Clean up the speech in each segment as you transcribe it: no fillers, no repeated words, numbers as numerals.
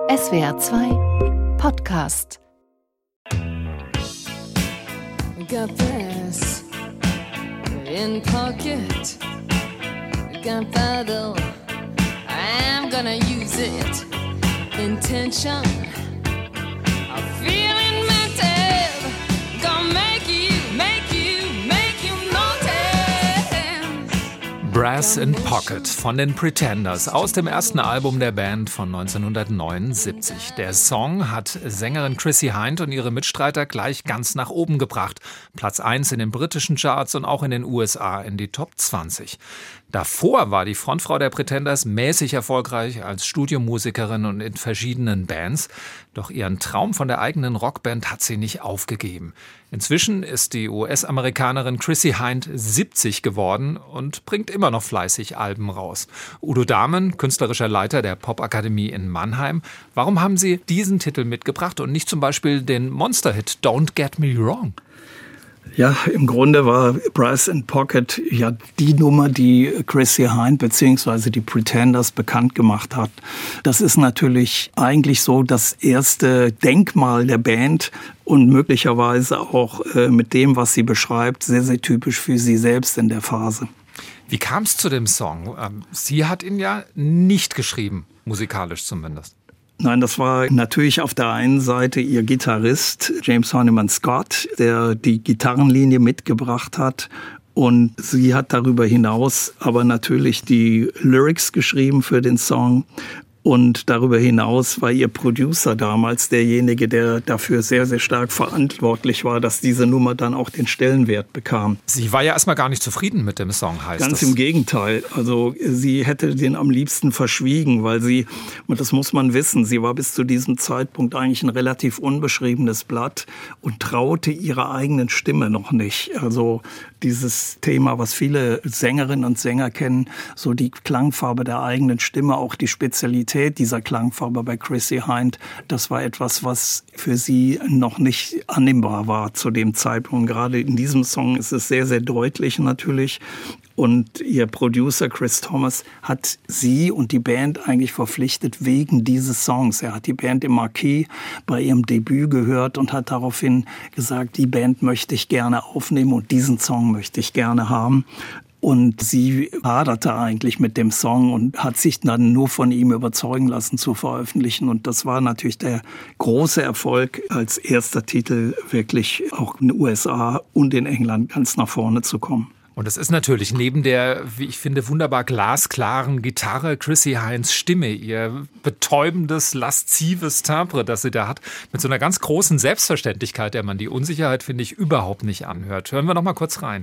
SWR 2 Podcast. Got this in pocket, gunpowder, I'm gonna use it. Intention, I'm feeling mental, gonna make you notice. Brass in Pocket von den Pretenders aus dem ersten Album der Band von 1979. Der Song hat Sängerin Chrissie Hynde und ihre Mitstreiter gleich ganz nach oben gebracht. Platz 1 in den britischen Charts und auch in den USA in die Top 20. Davor war die Frontfrau der Pretenders mäßig erfolgreich als Studiomusikerin und in verschiedenen Bands. Doch ihren Traum von der eigenen Rockband hat sie nicht aufgegeben. Inzwischen ist die US-Amerikanerin Chrissie Hynde 70 geworden und bringt immer noch fleißig Alben raus. Udo Dahmen, künstlerischer Leiter der Popakademie in Mannheim. Warum haben Sie diesen Titel mitgebracht und nicht zum Beispiel den Monster-Hit Don't Get Me Wrong? Ja, im Grunde war Brass in Pocket ja die Nummer, die Chrissie Hynde bzw. die Pretenders bekannt gemacht hat. Das ist natürlich eigentlich so das erste Denkmal der Band und möglicherweise auch mit dem, was sie beschreibt, sehr, sehr typisch für sie selbst in der Phase. Wie kam es zu dem Song? Sie hat ihn ja nicht geschrieben, musikalisch zumindest. Nein, das war natürlich auf der einen Seite ihr Gitarrist James Honeyman Scott, der die Gitarrenlinie mitgebracht hat. Und sie hat darüber hinaus aber natürlich die Lyrics geschrieben für den Song. Und darüber hinaus war ihr Producer damals derjenige, der dafür sehr, sehr stark verantwortlich war, dass diese Nummer dann auch den Stellenwert bekam. Sie war ja erstmal gar nicht zufrieden mit dem Song, heißt es. Ganz im Gegenteil. Also sie hätte den am liebsten verschwiegen, weil sie, und das muss man wissen, sie war bis zu diesem Zeitpunkt eigentlich ein relativ unbeschriebenes Blatt und traute ihrer eigenen Stimme noch nicht. Also dieses Thema, was viele Sängerinnen und Sänger kennen, so die Klangfarbe der eigenen Stimme, auch die Spezialität dieser Klangfarbe bei Chrissie Hynde, das war etwas, was für sie noch nicht annehmbar war zu dem Zeitpunkt. Gerade in diesem Song ist es sehr, sehr deutlich natürlich. Und ihr Producer Chris Thomas hat sie und die Band eigentlich verpflichtet wegen dieses Songs. Er hat die Band im Marquis bei ihrem Debüt gehört und hat daraufhin gesagt, die Band möchte ich gerne aufnehmen und diesen Song möchte ich gerne haben. Und sie haderte eigentlich mit dem Song und hat sich dann nur von ihm überzeugen lassen zu veröffentlichen. Und das war natürlich der große Erfolg, als erster Titel wirklich auch in den USA und in England ganz nach vorne zu kommen. Und es ist natürlich neben der, wie ich finde, wunderbar glasklaren Gitarre Chrissie Hyndes Stimme, ihr betäubendes, laszives Timbre, das sie da hat, mit so einer ganz großen Selbstverständlichkeit, der man die Unsicherheit, finde ich, überhaupt nicht anhört. Hören wir noch mal kurz rein.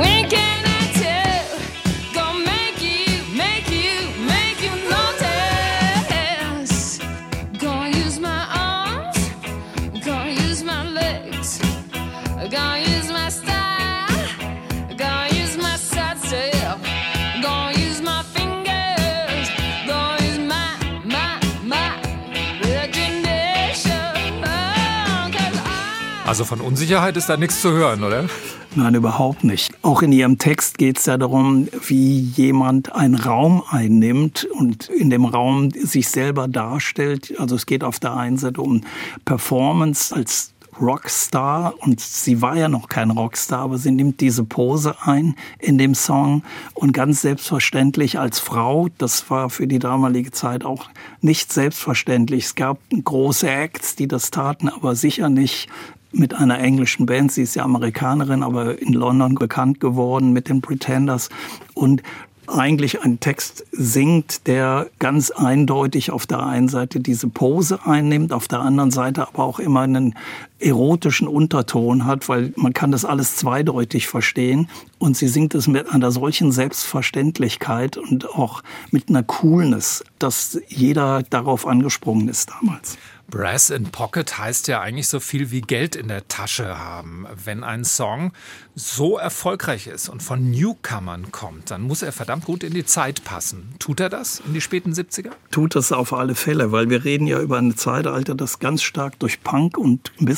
Also von Unsicherheit ist da nichts zu hören, oder? Nein, überhaupt nicht. Auch in ihrem Text geht es ja darum, wie jemand einen Raum einnimmt und in dem Raum sich selber darstellt. Also es geht auf der einen Seite um Performance als Rockstar und sie war ja noch kein Rockstar, aber sie nimmt diese Pose ein in dem Song und ganz selbstverständlich als Frau, das war für die damalige Zeit auch nicht selbstverständlich. Es gab große Acts, die das taten, aber sicher nicht mit einer englischen Band. Sie ist ja Amerikanerin, aber in London bekannt geworden mit den Pretenders und eigentlich einen Text singt, der ganz eindeutig auf der einen Seite diese Pose einnimmt, auf der anderen Seite aber auch immer einen erotischen Unterton hat, weil man kann das alles zweideutig verstehen. Und sie singt es mit einer solchen Selbstverständlichkeit und auch mit einer Coolness, dass jeder darauf angesprungen ist damals. Brass in Pocket heißt ja eigentlich so viel wie Geld in der Tasche haben. Wenn ein Song so erfolgreich ist und von Newcomern kommt, dann muss er verdammt gut in die Zeit passen. Tut er das in die späten 70er? Tut das auf alle Fälle, weil wir reden ja über ein Zeitalter, das ganz stark durch Punk und ein bisschen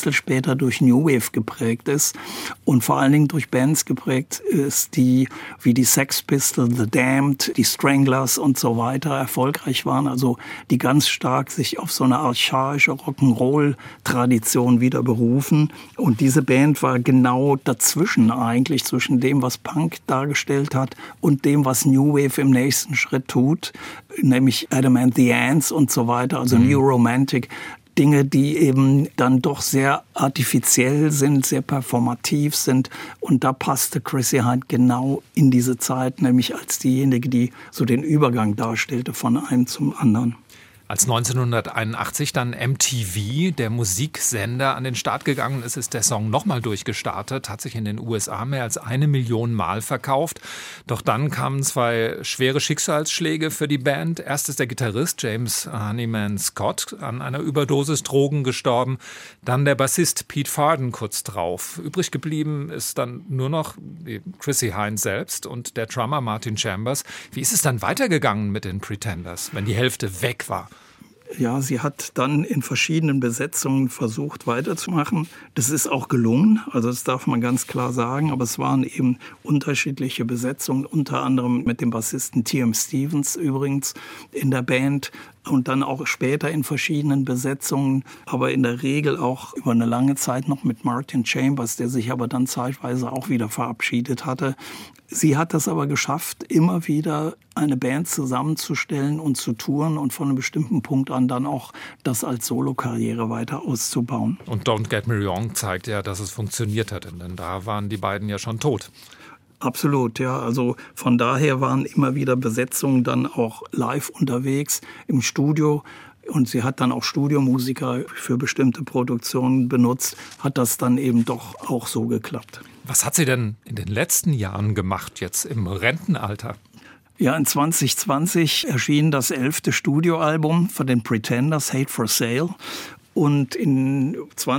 viel später durch New Wave geprägt ist und vor allen Dingen durch Bands geprägt ist, die wie die Sex Pistols, The Damned, die Stranglers und so weiter erfolgreich waren, also die ganz stark sich auf so eine archaische Rock'n'Roll-Tradition wieder berufen. Und diese Band war genau dazwischen eigentlich, zwischen dem, was Punk dargestellt hat und dem, was New Wave im nächsten Schritt tut, nämlich Adam and the Ants und so weiter, also New Romantic. Dinge, die eben dann doch sehr artifiziell sind, sehr performativ sind. Und da passte Chrissie Hynde genau in diese Zeit, nämlich als diejenige, die so den Übergang darstellte von einem zum anderen. Als 1981 dann MTV, der Musiksender, an den Start gegangen ist, ist der Song nochmal durchgestartet, hat sich in den USA mehr als 1 Million Mal verkauft. Doch dann kamen 2 schwere Schicksalsschläge für die Band. Erst ist der Gitarrist James Honeyman Scott an einer Überdosis Drogen gestorben. Dann der Bassist Pete Farden kurz drauf. Übrig geblieben ist dann nur noch Chrissie Hynde selbst und der Drummer Martin Chambers. Wie ist es dann weitergegangen mit den Pretenders, wenn die Hälfte weg war? Ja, sie hat dann in verschiedenen Besetzungen versucht weiterzumachen. Das ist auch gelungen, also das darf man ganz klar sagen. Aber es waren eben unterschiedliche Besetzungen, unter anderem mit dem Bassisten T.M. Stevens übrigens in der Band. Und dann auch später in verschiedenen Besetzungen, aber in der Regel auch über eine lange Zeit noch mit Martin Chambers, der sich aber dann zeitweise auch wieder verabschiedet hatte. Sie hat das aber geschafft, immer wieder eine Band zusammenzustellen und zu touren und von einem bestimmten Punkt an dann auch das als Solokarriere weiter auszubauen. Und Don't Get Me Wrong zeigt ja, dass es funktioniert hat, denn da waren die beiden ja schon tot. Absolut, ja. Also von daher waren immer wieder Besetzungen dann auch live unterwegs im Studio. Und sie hat dann auch Studiomusiker für bestimmte Produktionen benutzt. Hat das dann eben doch auch so geklappt. Was hat sie denn in den letzten Jahren gemacht, jetzt im Rentenalter? Ja, in 2020 erschien das 11. Studioalbum von den Pretenders, Hate for Sale. Und in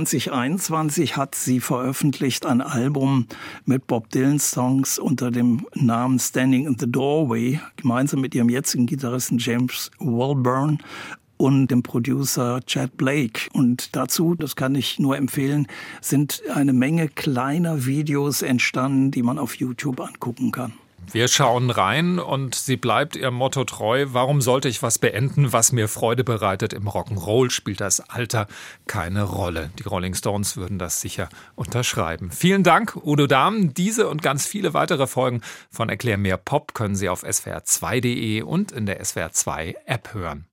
2021 hat sie veröffentlicht ein Album mit Bob Dylan Songs unter dem Namen Standing in the Doorway, gemeinsam mit ihrem jetzigen Gitarristen James Walburn und dem Producer Chad Blake. Und dazu, das kann ich nur empfehlen, sind eine Menge kleiner Videos entstanden, die man auf YouTube angucken kann. Wir schauen rein und sie bleibt ihrem Motto treu. Warum sollte ich was beenden, was mir Freude bereitet? Im Rock'n'Roll spielt das Alter keine Rolle. Die Rolling Stones würden das sicher unterschreiben. Vielen Dank, Udo Dahm. Diese und ganz viele weitere Folgen von Erklär mir Pop können Sie auf swr2.de und in der SWR2 App hören.